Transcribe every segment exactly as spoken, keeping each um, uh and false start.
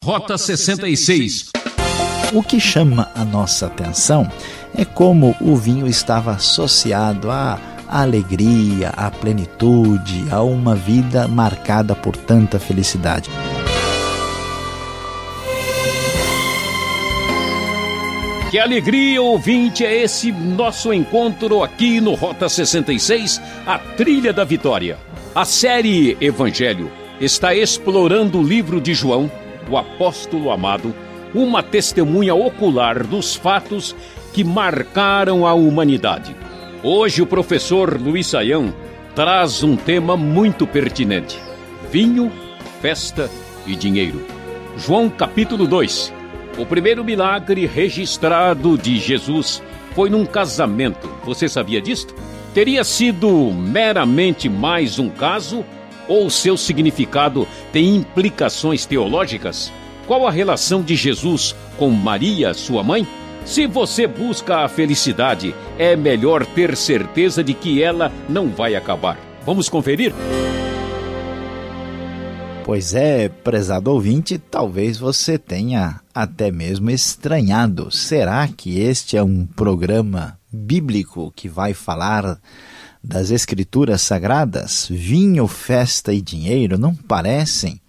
Rota sessenta e seis. O que chama a nossa atenção é como o vinho estava associado à alegria, à plenitude, a uma vida marcada por tanta felicidade. Que alegria, ouvinte, é esse nosso encontro aqui no Rota sessenta e seis, a Trilha da Vitória. A série Evangelho está explorando o livro de João, o apóstolo amado, uma testemunha ocular dos fatos que marcaram a humanidade. Hoje o professor Luiz Saião traz um tema muito pertinente: vinho, festa e dinheiro. João capítulo dois. O primeiro milagre registrado de Jesus foi num casamento. Você sabia disto? Teria sido meramente mais um caso ou seu significado tem implicações teológicas? Qual a relação de Jesus com Maria, sua mãe? Se você busca a felicidade, é melhor ter certeza de que ela não vai acabar. Vamos conferir? Pois é, prezado ouvinte, talvez você tenha até mesmo estranhado. Será que este é um programa bíblico que vai falar das Escrituras Sagradas? Vinho, festa e dinheiro não parecem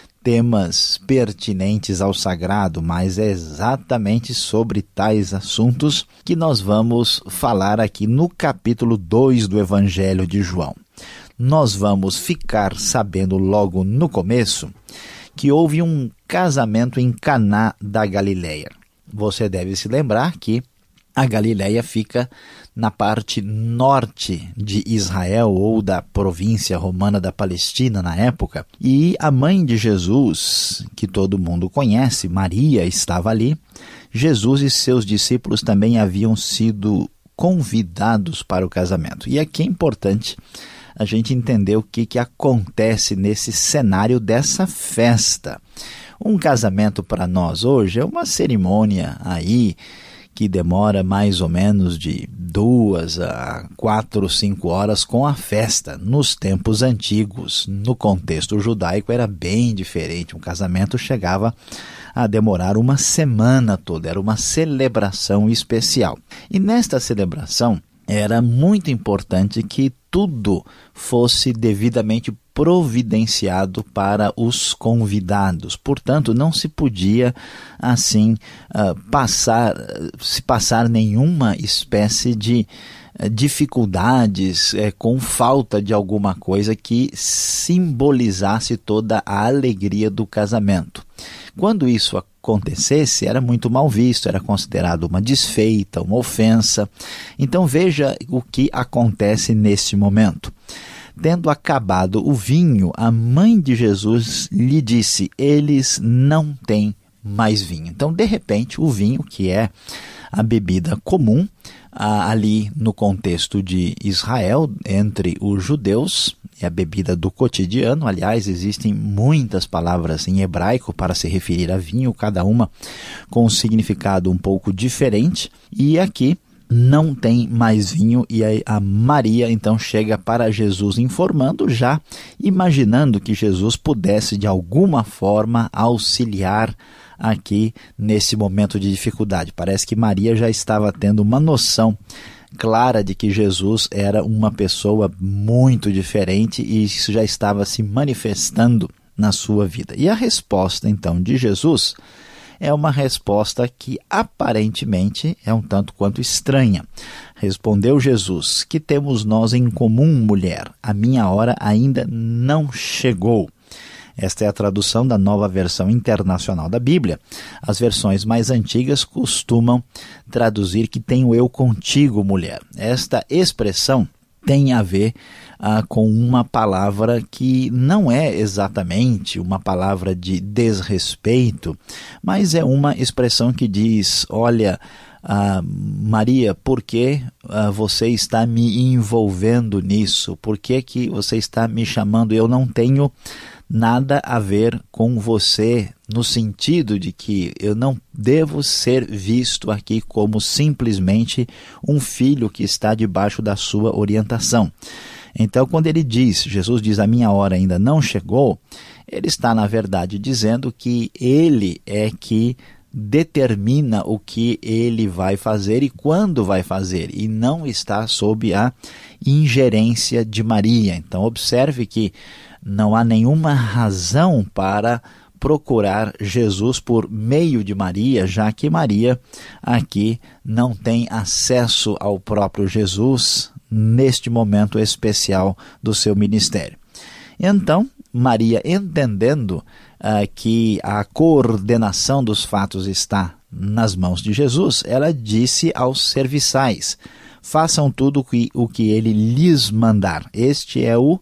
temas pertinentes ao sagrado, mas é exatamente sobre tais assuntos que nós vamos falar aqui no capítulo dois do Evangelho de João. Nós vamos ficar sabendo logo no começo que houve um casamento em Caná da Galileia. Você deve se lembrar que a Galileia fica na parte norte de Israel ou da província romana da Palestina na época. E a mãe de Jesus, que todo mundo conhece, Maria, estava ali. Jesus e seus discípulos também haviam sido convidados para o casamento. E aqui é importante a gente entender o que, que acontece nesse cenário dessa festa. Um casamento para nós hoje é uma cerimônia aí que demora mais ou menos de duas a quatro, cinco horas com a festa. Nos tempos antigos, no contexto judaico, era bem diferente. Um casamento chegava a demorar uma semana toda, era uma celebração especial. E nesta celebração, era muito importante que tudo fosse devidamente providenciado para os convidados. Portanto, não se podia, assim, uh, passar, se passar nenhuma espécie de uh, dificuldades uh, com falta de alguma coisa que simbolizasse toda a alegria do casamento. Quando isso acontecesse, era muito mal visto, era considerado uma desfeita, uma ofensa. Então veja o que acontece neste momento. Tendo acabado o vinho, a mãe de Jesus lhe disse: eles não têm mais vinho. Então, de repente, o vinho, que é a bebida comum ah, ali no contexto de Israel, entre os judeus, é a bebida do cotidiano. Aliás, existem muitas palavras em hebraico para se referir a vinho, cada uma com um significado um pouco diferente. E aqui não tem mais vinho, e aí a Maria então chega para Jesus informando, já imaginando que Jesus pudesse de alguma forma auxiliar aqui nesse momento de dificuldade. Parece que Maria já estava tendo uma noção clara de que Jesus era uma pessoa muito diferente e isso já estava se manifestando na sua vida. E a resposta então de Jesus é uma resposta que aparentemente é um tanto quanto estranha. Respondeu Jesus: que temos nós em comum, mulher? A minha hora ainda não chegou. Esta é a tradução da Nova Versão Internacional da Bíblia. As versões mais antigas costumam traduzir que tenho eu contigo, mulher. Esta expressão tem a ver ah, com uma palavra que não é exatamente uma palavra de desrespeito, mas é uma expressão que diz: olha, ah, Maria, por que ah, você está me envolvendo nisso? Por que, que você está me chamando? Eu não tenho nada a ver com você, no sentido de que eu não devo ser visto aqui como simplesmente um filho que está debaixo da sua orientação. Então, quando ele diz, Jesus diz, a minha hora ainda não chegou, Ele está, na verdade, dizendo que ele é que determina o que ele vai fazer e quando vai fazer, e não está sob a ingerência de Maria. Então, observe que não há nenhuma razão para procurar Jesus por meio de Maria, já que Maria aqui não tem acesso ao próprio Jesus neste momento especial do seu ministério. Então, Maria, entendendo uh, que a coordenação dos fatos está nas mãos de Jesus, ela disse aos serviçais: façam tudo que, o que ele lhes mandar. Este é o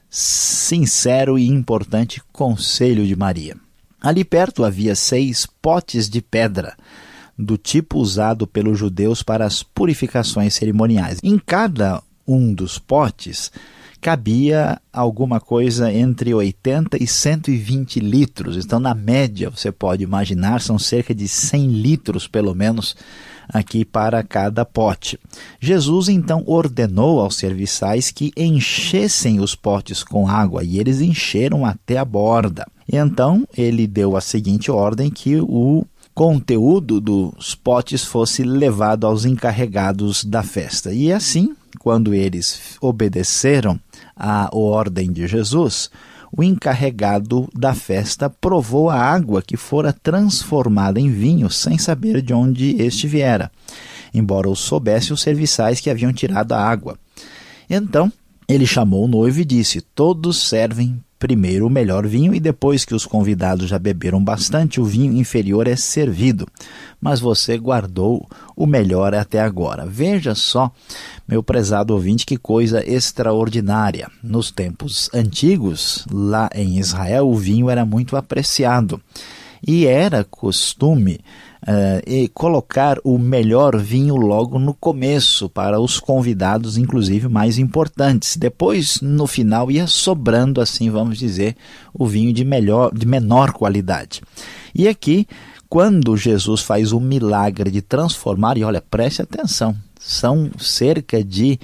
sincero e importante conselho de Maria. Ali perto havia seis potes de pedra, do tipo usado pelos judeus para as purificações cerimoniais. Em cada um dos potes cabia alguma coisa entre oitenta e cento e vinte litros. Então, na média, você pode imaginar, são cerca de cem litros, pelo menos, aqui para cada pote. Jesus, então, ordenou aos serviçais que enchessem os potes com água, e eles encheram até a borda. E então, ele deu a seguinte ordem: que o conteúdo dos potes fosse levado aos encarregados da festa. E assim, quando eles obedeceram à ordem de Jesus, o encarregado da festa provou a água que fora transformada em vinho sem saber de onde este viera, embora o soubesse os serviçais que haviam tirado a água. Então ele chamou o noivo e disse: todos servem primeiro o melhor vinho, e depois que os convidados já beberam bastante, o vinho inferior é servido. Mas você guardou o melhor até agora. Veja só, meu prezado ouvinte, que coisa extraordinária. Nos tempos antigos, lá em Israel, o vinho era muito apreciado. E era costume uh, e colocar o melhor vinho logo no começo para os convidados, inclusive mais importantes. Depois, no final, ia sobrando, assim vamos dizer, o vinho de, melhor, de menor qualidade. E aqui, quando Jesus faz o milagre de transformar, e olha, preste atenção, são cerca de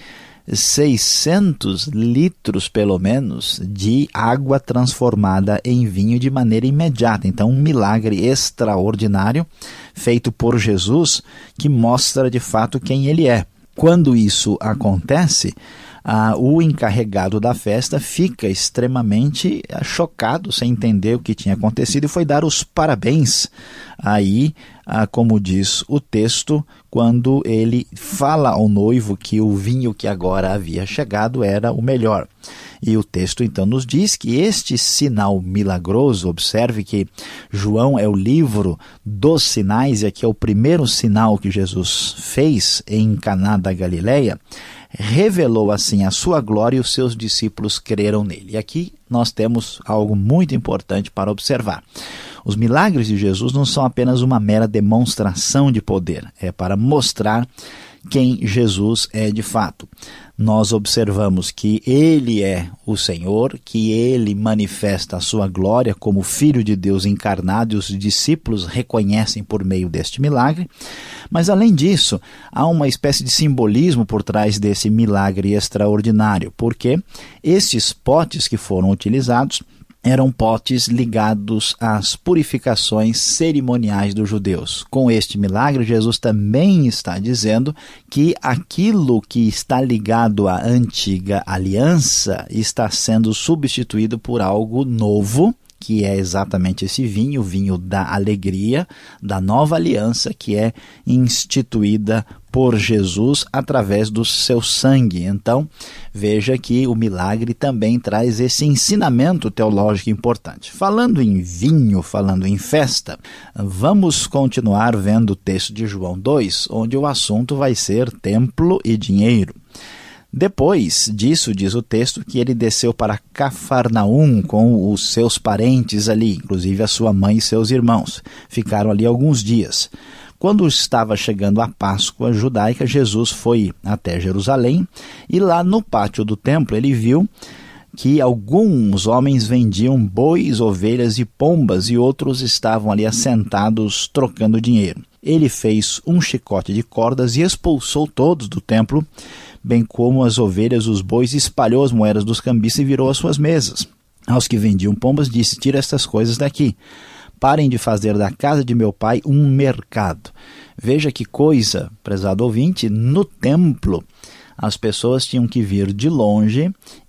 seiscentos litros, pelo menos, de água transformada em vinho de maneira imediata. Então, um milagre extraordinário feito por Jesus, que mostra de fato quem ele é. Quando isso acontece, ah, o encarregado da festa fica extremamente chocado, sem entender o que tinha acontecido, e foi dar os parabéns. Aí, ah, como diz o texto, quando ele fala ao noivo que o vinho que agora havia chegado era o melhor. E o texto então nos diz que este sinal milagroso, observe que João é o livro dos sinais, e aqui é o primeiro sinal que Jesus fez em Caná da Galileia, revelou assim a sua glória, e os seus discípulos creram nele. E aqui nós temos algo muito importante para observar. Os milagres de Jesus não são apenas uma mera demonstração de poder, é para mostrar quem Jesus é de fato. Nós observamos que ele é o Senhor, que ele manifesta a sua glória como Filho de Deus encarnado, e os discípulos reconhecem por meio deste milagre. Mas além disso, há uma espécie de simbolismo por trás desse milagre extraordinário, porque estes potes que foram utilizados eram potes ligados às purificações cerimoniais dos judeus. Com este milagre, Jesus também está dizendo que aquilo que está ligado à antiga aliança está sendo substituído por algo novo, que é exatamente esse vinho, o vinho da alegria, da nova aliança, que é instituída por Jesus através do seu sangue. Então, veja que o milagre também traz esse ensinamento teológico importante. Falando em vinho, falando em festa, vamos continuar vendo o texto de João dois, onde o assunto vai ser templo e dinheiro. Depois disso, diz o texto, que ele desceu para Cafarnaum com os seus parentes ali, inclusive a sua mãe e seus irmãos. Ficaram ali alguns dias. Quando estava chegando a Páscoa judaica, Jesus foi até Jerusalém, e lá no pátio do templo ele viu que alguns homens vendiam bois, ovelhas e pombas, e outros estavam ali assentados trocando dinheiro. Ele fez um chicote de cordas e expulsou todos do templo, bem como as ovelhas, os bois, e espalhou as moedas dos cambistas e virou as suas mesas. Aos que vendiam pombas disse: tira estas coisas daqui. Parem de fazer da casa de meu pai um mercado. Veja que coisa, prezado ouvinte, no templo as pessoas tinham que vir de longe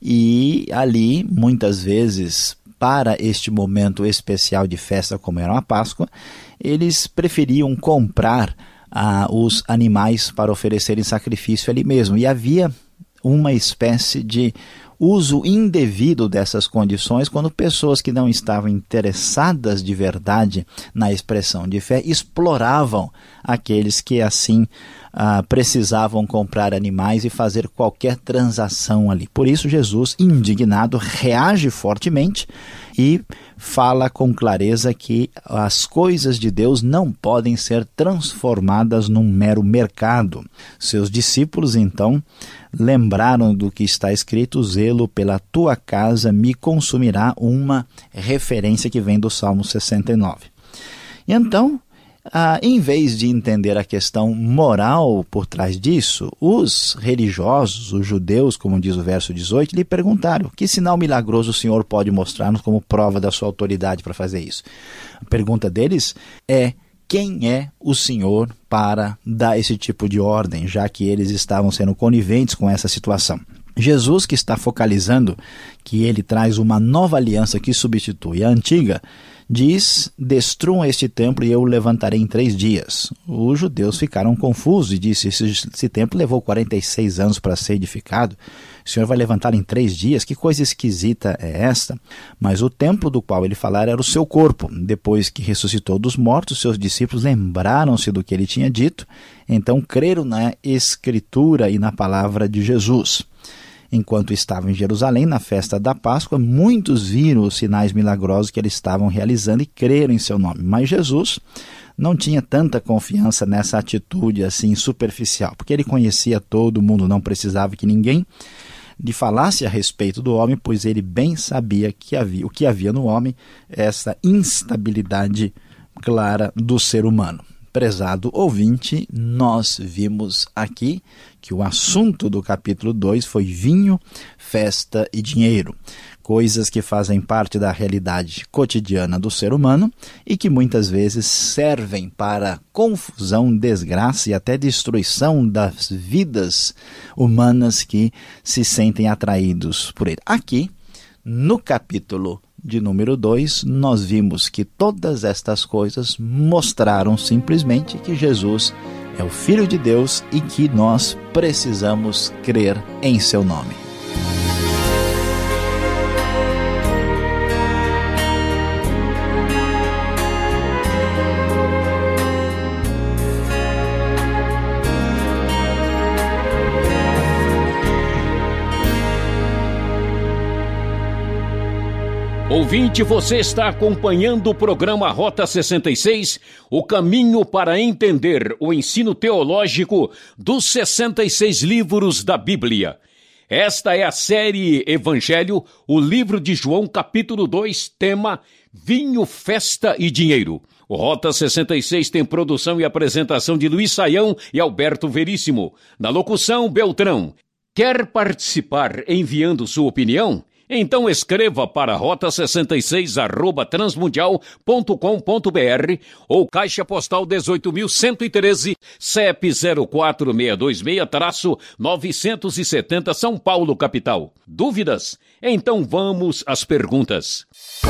e ali, muitas vezes, para este momento especial de festa como era a Páscoa, eles preferiam comprar ah, os animais para oferecerem sacrifício ali mesmo. E havia uma espécie de uso indevido dessas condições quando pessoas que não estavam interessadas de verdade na expressão de fé exploravam aqueles que assim ah, precisavam comprar animais e fazer qualquer transação ali. Por isso Jesus, indignado, reage fortemente e fala com clareza que as coisas de Deus não podem ser transformadas num mero mercado. Seus discípulos, então, lembraram do que está escrito: o zelo pela tua casa me consumirá, uma referência que vem do Salmo sessenta e nove. E então, ah, em vez de entender a questão moral por trás disso, os religiosos, os judeus, como diz o verso dezoito, lhe perguntaram: que sinal milagroso o Senhor pode mostrar-nos como prova da sua autoridade para fazer isso? A pergunta deles é: quem é o Senhor para dar esse tipo de ordem, já que eles estavam sendo coniventes com essa situação? Jesus, que está focalizando que ele traz uma nova aliança que substitui a antiga, diz: destruam este templo e eu o levantarei em três dias. Os judeus ficaram confusos e disse: esse, esse templo levou quarenta e seis anos para ser edificado, o Senhor vai levantar em três dias? Que coisa esquisita é esta? Mas o templo do qual ele falara era o seu corpo. Depois que ressuscitou dos mortos, seus discípulos lembraram-se do que ele tinha dito, então creram na Escritura e na palavra de Jesus. Enquanto estavam em Jerusalém, na festa da Páscoa, muitos viram os sinais milagrosos que eles estavam realizando e creram em seu nome. Mas Jesus não tinha tanta confiança nessa atitude assim superficial, porque ele conhecia todo mundo, não precisava que ninguém lhe falasse a respeito do homem, pois ele bem sabia que havia, o que havia no homem, essa instabilidade clara do ser humano. Prezado ouvinte, nós vimos aqui que o assunto do capítulo dois foi vinho, festa e dinheiro. Coisas que fazem parte da realidade cotidiana do ser humano e que muitas vezes servem para confusão, desgraça e até destruição das vidas humanas que se sentem atraídos por ele. Aqui, no capítulo de número dois, nós vimos que todas estas coisas mostraram simplesmente que Jesus é o Filho de Deus e que nós precisamos crer em seu nome. Ouvinte, você está acompanhando o programa Rota sessenta e seis, o caminho para entender o ensino teológico dos sessenta e seis livros da Bíblia. Esta é a série Evangelho, o livro de João, capítulo dois, tema Vinho, Festa e Dinheiro. O Rota sessenta e seis tem produção e apresentação de Luiz Saião e Alberto Veríssimo. Na locução, Beltrão. Quer participar enviando sua opinião? Então escreva para rota sessenta e seis arroba transmundial ponto com ponto br ou Caixa Postal dezoito mil cento e treze, C E P zero quatro seis dois seis novecentos e setenta, São Paulo, capital. Dúvidas? Então vamos às perguntas.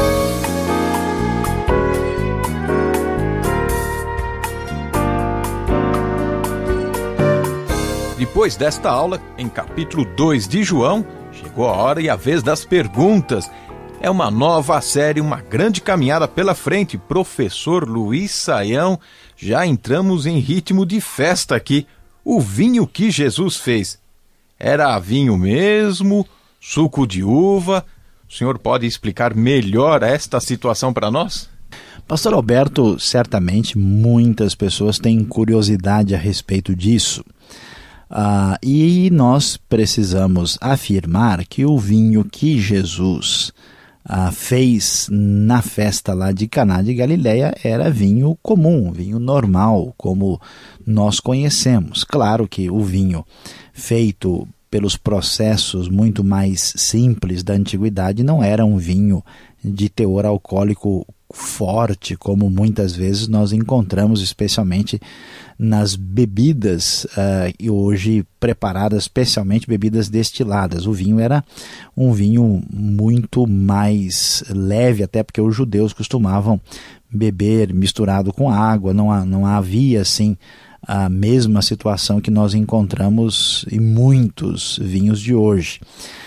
Depois desta aula, em capítulo dois de João, chegou a hora e a vez das perguntas. É uma nova série, uma grande caminhada pela frente. Professor Luiz Saião, já entramos em ritmo de festa aqui. O vinho que Jesus fez, era vinho mesmo? Suco de uva? O senhor pode explicar melhor esta situação para nós? Pastor Alberto, certamente muitas pessoas têm curiosidade a respeito disso. Ah, e nós precisamos afirmar que o vinho que Jesus ah, fez na festa lá de Caná de Galileia era vinho comum, vinho normal, como nós conhecemos. Claro que o vinho feito pelos processos muito mais simples da antiguidade, não era um vinho de teor alcoólico forte, como muitas vezes nós encontramos, especialmente nas bebidas uh, e hoje preparadas, especialmente bebidas destiladas. O vinho era um vinho muito mais leve, até porque os judeus costumavam beber misturado com água, não, não havia assim a mesma situação que nós encontramos em muitos vinhos de hoje.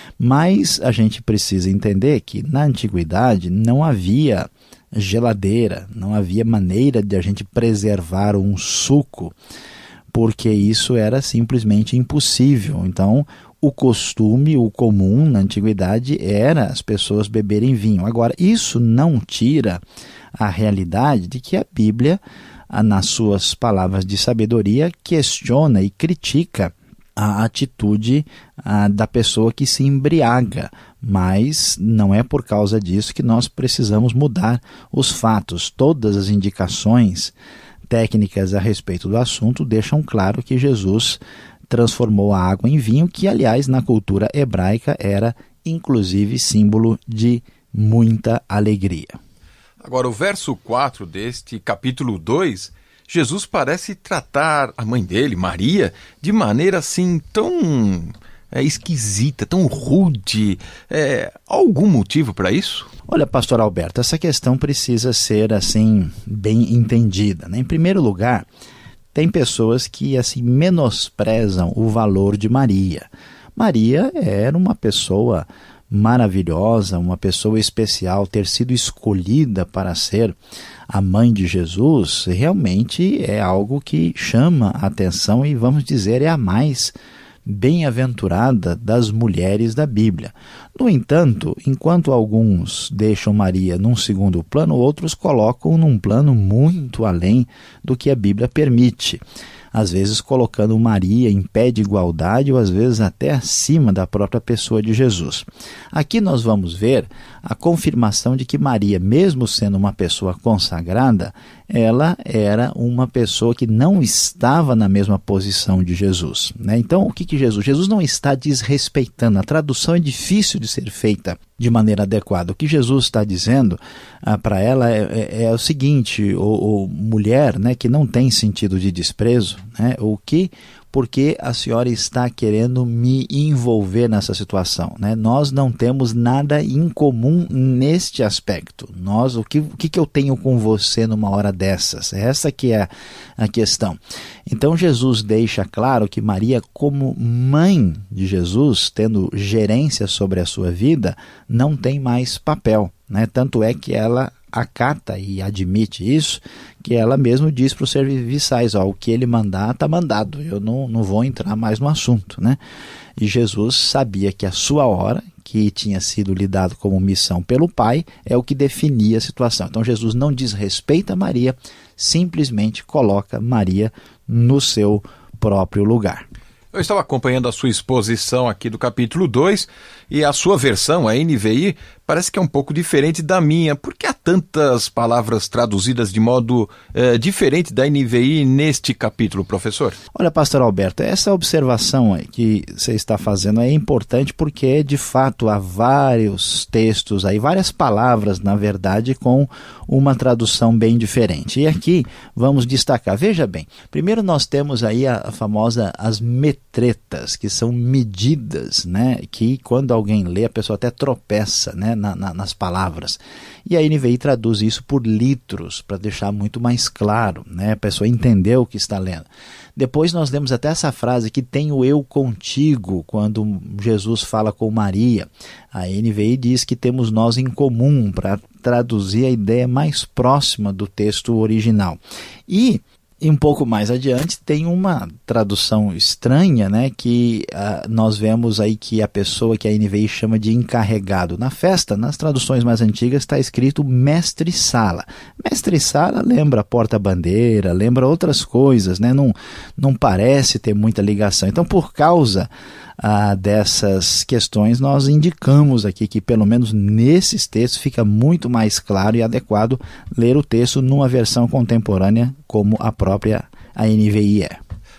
Mas a gente precisa entender que na antiguidade não havia geladeira, não havia maneira de a gente preservar um suco, porque isso era simplesmente impossível. Então, o costume, o comum na antiguidade era as pessoas beberem vinho. Agora, isso não tira a realidade de que a Bíblia, nas suas palavras de sabedoria, questiona e critica a atitude a, da pessoa que se embriaga, mas não é por causa disso que nós precisamos mudar os fatos. Todas as indicações técnicas a respeito do assunto deixam claro que Jesus transformou a água em vinho, que aliás na cultura hebraica era inclusive símbolo de muita alegria. Agora o verso quatro deste capítulo dois, Jesus parece tratar a mãe dele, Maria, de maneira assim tão é, esquisita, tão rude. É, há algum motivo para isso? Olha, pastor Alberto, essa questão precisa ser assim bem entendida, né? Em primeiro lugar, tem pessoas que assim menosprezam o valor de Maria. Maria era uma pessoa maravilhosa, uma pessoa especial. Ter sido escolhida para ser a mãe de Jesus realmente é algo que chama a atenção e, vamos dizer, é a mais bem-aventurada das mulheres da Bíblia. No entanto, enquanto alguns deixam Maria num segundo plano, outros colocam num plano muito além do que a Bíblia permite. Às vezes colocando Maria em pé de igualdade ou às vezes até acima da própria pessoa de Jesus. Aqui nós vamos ver a confirmação de que Maria, mesmo sendo uma pessoa consagrada, ela era uma pessoa que não estava na mesma posição de Jesus, né? Então, o que que Jesus? Jesus não está desrespeitando. A tradução é difícil de ser feita de maneira adequada. O que Jesus está dizendo ah, para ela é, é, é o seguinte: o, o mulher, né, que não tem sentido de desprezo, né, o que porque a senhora está querendo me envolver nessa situação, né? Nós não temos nada em comum neste aspecto. Nós, o que, o que eu tenho com você numa hora dessas? Essa que é a questão. Então Jesus deixa claro que Maria, como mãe de Jesus, tendo gerência sobre a sua vida, não tem mais papel, né? Tanto é que ela acata e admite isso, que ela mesmo diz para os serviçais, ó, o que ele mandar está mandado, eu não, não vou entrar mais no assunto, né? E Jesus sabia que a sua hora, que tinha sido lhe dado como missão pelo Pai, é o que definia a situação. Então Jesus não desrespeita Maria, simplesmente coloca Maria no seu próprio lugar. Eu estava acompanhando a sua exposição aqui do capítulo dois e a sua versão, a N V I, parece que é um pouco diferente da minha. Por que há tantas palavras traduzidas de modo eh, diferente da N V I neste capítulo, professor? Olha, pastor Alberto, essa observação aí que você está fazendo é importante porque, de fato, há vários textos aí, várias palavras, na verdade, com uma tradução bem diferente. E aqui vamos destacar, veja bem, primeiro nós temos aí a, a famosa, as metretas, que são medidas, né, que quando alguém lê, a pessoa até tropeça, né, na, na, nas palavras. E a N V I traduz isso por litros, para deixar muito mais claro, né, a pessoa entender o que está lendo. Depois nós temos até essa frase que tem o eu contigo, quando Jesus fala com Maria. A N V I diz que temos nós em comum, para traduzir a ideia mais próxima do texto original. E E um pouco mais adiante tem uma tradução estranha, né, que uh, nós vemos aí que a pessoa que a N V I chama de encarregado. Na festa, nas traduções mais antigas, está escrito mestre-sala. Mestre-sala lembra porta-bandeira, lembra outras coisas, né, não, não parece ter muita ligação. Então, por causa ah, dessas questões, nós indicamos aqui que, pelo menos nesses textos, fica muito mais claro e adequado ler o texto numa versão contemporânea como a própria a N V I é.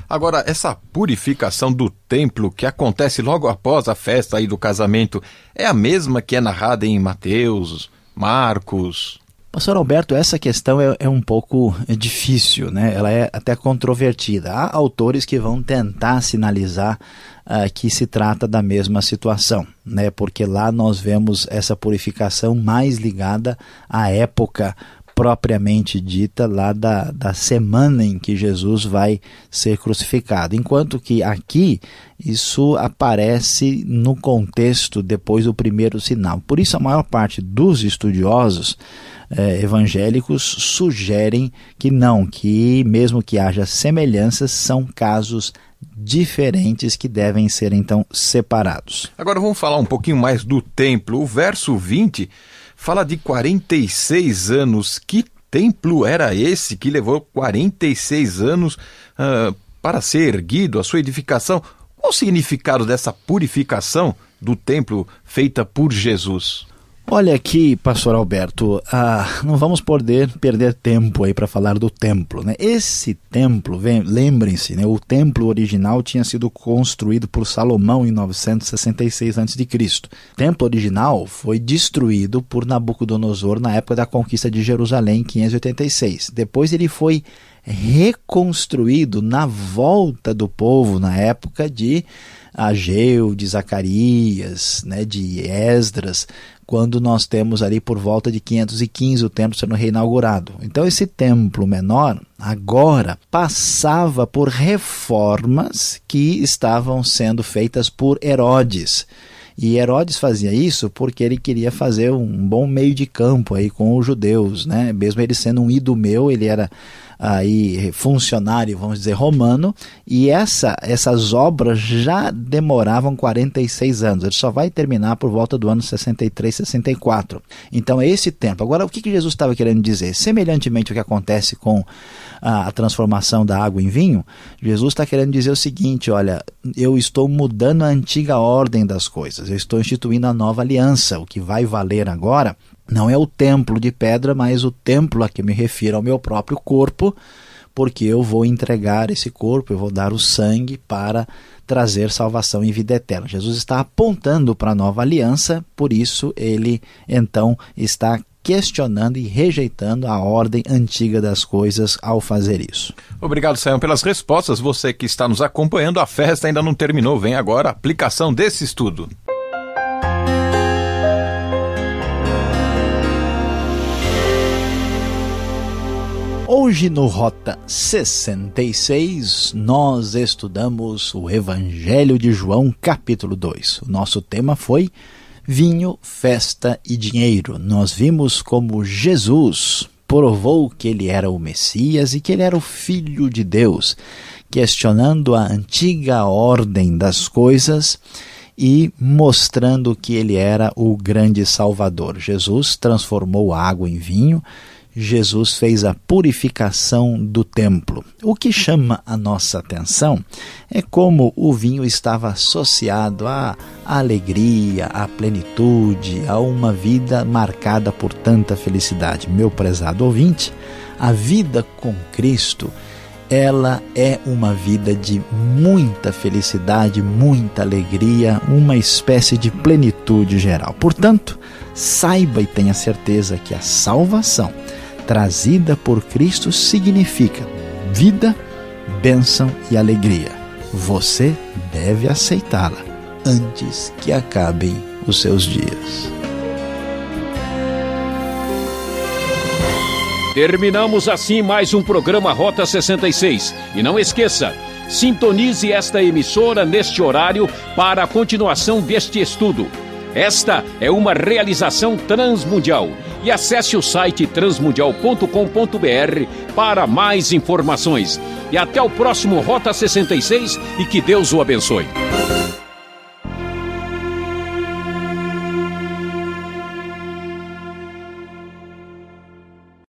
Agora, essa purificação do templo que acontece logo após a festa aí do casamento é a mesma que é narrada em Mateus, Marcos? Pastor Alberto, essa questão é, é um pouco difícil, né? Ela é até controvertida. Há autores que vão tentar sinalizar uh, que se trata da mesma situação, né? Porque lá nós vemos essa purificação mais ligada à época propriamente dita lá da, da semana em que Jesus vai ser crucificado, enquanto que aqui isso aparece no contexto depois do primeiro sinal. Por isso a maior parte dos estudiosos eh, evangélicos sugerem que não, que mesmo que haja semelhanças, são casos diferentes que devem ser então separados. Agora vamos falar um pouquinho mais do templo. O verso vinte fala de quarenta e seis anos. Que templo era esse que levou quarenta e seis anos uh, para ser erguido, a sua edificação? Qual o significado dessa purificação do templo feita por Jesus? Olha aqui, pastor Alberto, ah, não vamos poder perder tempo aí para falar do templo, né? Esse templo, vem, lembrem-se, né, o templo original tinha sido construído por Salomão em novecentos e sessenta e seis antes de Cristo. O templo original foi destruído por Nabucodonosor na época da conquista de Jerusalém em quinhentos e oitenta e seis. Depois ele foi reconstruído na volta do povo na época de Ageu, de Zacarias, né, de Esdras, quando nós temos ali por volta de quinhentos e quinze o templo sendo reinaugurado. Então esse templo menor agora passava por reformas que estavam sendo feitas por Herodes. E Herodes fazia isso porque ele queria fazer um bom meio de campo aí com os judeus, né? Mesmo ele sendo um idumeu, ele era aí funcionário, vamos dizer, romano, e essa, essas obras já demoravam quarenta e seis anos. Ele só vai terminar por volta do ano sessenta e três, sessenta e quatro. Então é esse tempo. Agora, o que, que Jesus estava querendo dizer? Semelhantemente ao que acontece com a, a transformação da água em vinho, Jesus está querendo dizer o seguinte: olha, eu estou mudando a antiga ordem das coisas, eu estou instituindo a nova aliança. O que vai valer agora não é o templo de pedra, mas o templo a que me refiro ao meu próprio corpo, porque eu vou entregar esse corpo, eu vou dar o sangue para trazer salvação e vida eterna. Jesus está apontando para a nova aliança, por isso ele então está questionando e rejeitando a ordem antiga das coisas ao fazer isso. Obrigado, Sayão, pelas respostas. Você que está nos acompanhando, a festa ainda não terminou. Vem agora a aplicação desse estudo. Hoje no Rota sessenta e seis, nós estudamos o Evangelho de João, capítulo dois. O nosso tema foi vinho, festa e dinheiro. Nós vimos como Jesus provou que ele era o Messias e que ele era o Filho de Deus, questionando a antiga ordem das coisas e mostrando que ele era o grande Salvador. Jesus transformou a água em vinho. Jesus fez a purificação do templo. O que chama a nossa atenção é como o vinho estava associado à alegria, à plenitude, a uma vida marcada por tanta felicidade. Meu prezado ouvinte, a vida com Cristo, ela é uma vida de muita felicidade, muita alegria, uma espécie de plenitude geral. Portanto, saiba e tenha certeza que a salvação trazida por Cristo significa vida, bênção e alegria. Você deve aceitá-la antes que acabem os seus dias. Terminamos assim mais um programa Rota sessenta e seis. E não esqueça, sintonize esta emissora neste horário para a continuação deste estudo. Esta é uma realização transmundial. E acesse o site transmundial ponto com ponto b r para mais informações. E até o próximo Rota sessenta e seis e que Deus o abençoe.